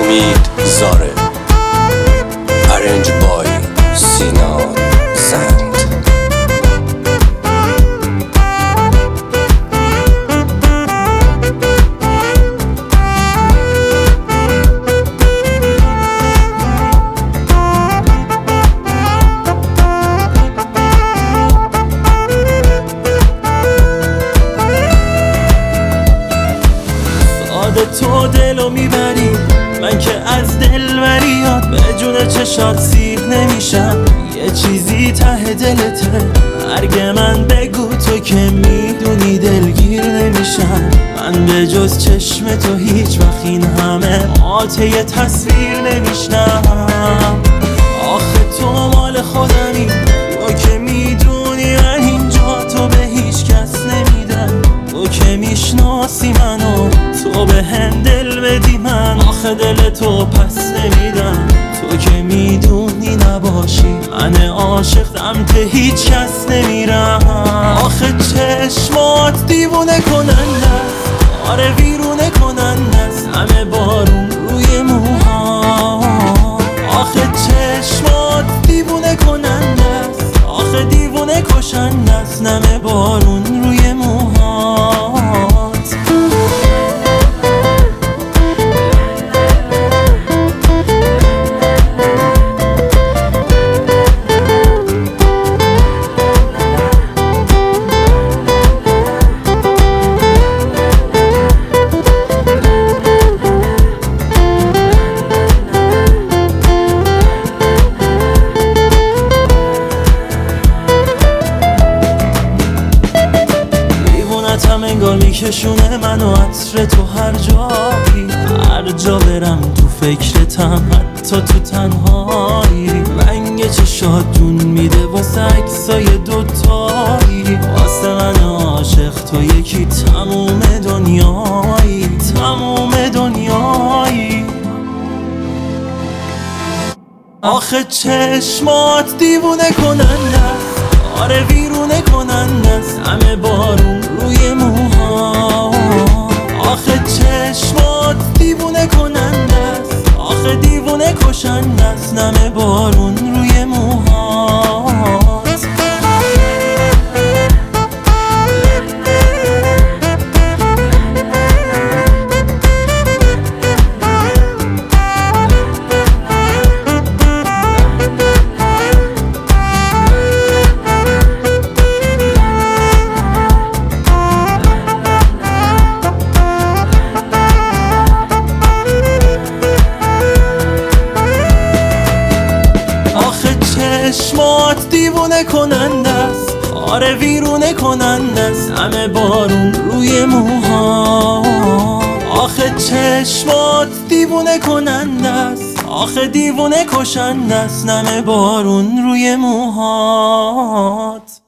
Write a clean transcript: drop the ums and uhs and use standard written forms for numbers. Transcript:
امید زاره. Arrange by سینا زند. تو دلو میبری، من که از دلبریات به جون چشات سیر نمیشم. یه چیزی ته دلته، مرگ من بگو تو که میدونی دلگیر نمیشم. من به جز چشم تو هیچ وقت این همه آته یه تصویر نمیشنم. آخه تو مال خودمی، تو که میدونی من اینجا تو به هیچ کس نمیدم. تو که میشناسی منو، تو به هم دل بدی من آخه دل تو پس نمیدم. تو که میدونی نباشی من عاشق سمت هیچ کس نمیرم. آخه چشمات دیوونه کننده است، آره ویرونه کننده است، همه بارون روی موها. آخه چشمات دیوونه کننده است، آخه دیوونه کشنده است، همه بارون روی موهات. هم انگار میکشونه منو عطر تو هر جایی، هر جا برم تو فکرتم، حتی تو تنهایی. رنگ چشات جون میده واسه عکسای دوتایی، واسه من عاشق تو یکی تموم دنیایی، تموم دنیایی. آخه چشمات دیوونه کننده است، آره ویرونه کننده است، همه بارون روی موها. آخه چشمات دیوونه کننده است، آخه دیوونه کشنده است، همه بارون روی موهات. چشمات دیوونه کننده است، آره ویرونه کننده است، همه بارون روی موها. آخه چشمات دیوونه کننده است، آخه دیوونه کشنده است، همه بارون روی موهات.